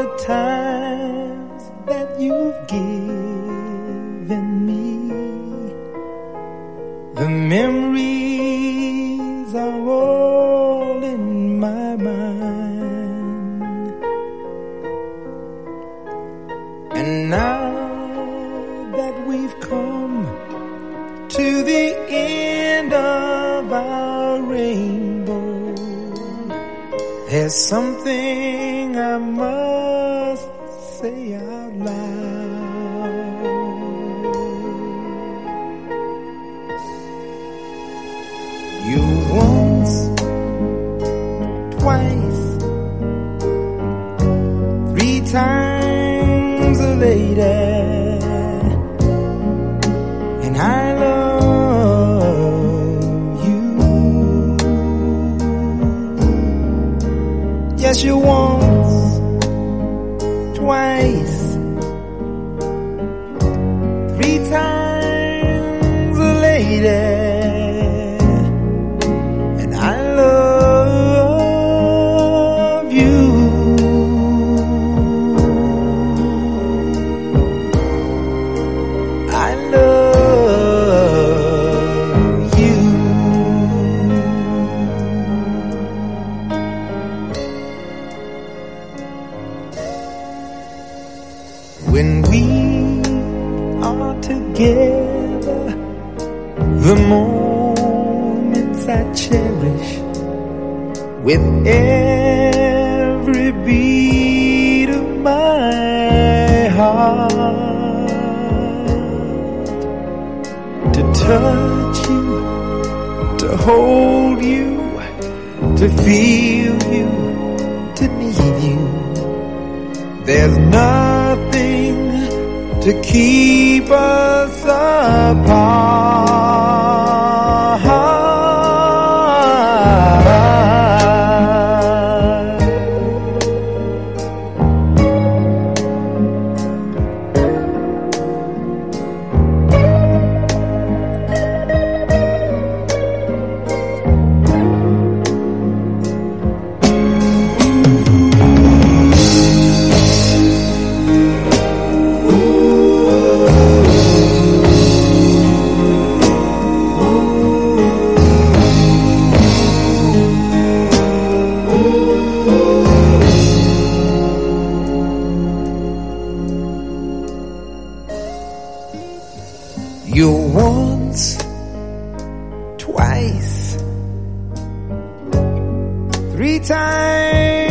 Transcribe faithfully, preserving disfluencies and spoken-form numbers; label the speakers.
Speaker 1: the times that you've given me. The memories are all in my mind. And now that we've come to the end of our rainbow, there's something I must say out loud. You once, twice, three times a lady, and I love you. Yes, you once, twice, three times a lady, and I love you. I love you. When we are together, the moments I cherish with every beat of my heart. To touch you, to hold you, to feel you, to need you. There's nothing to keep us apart. You once, twice, three times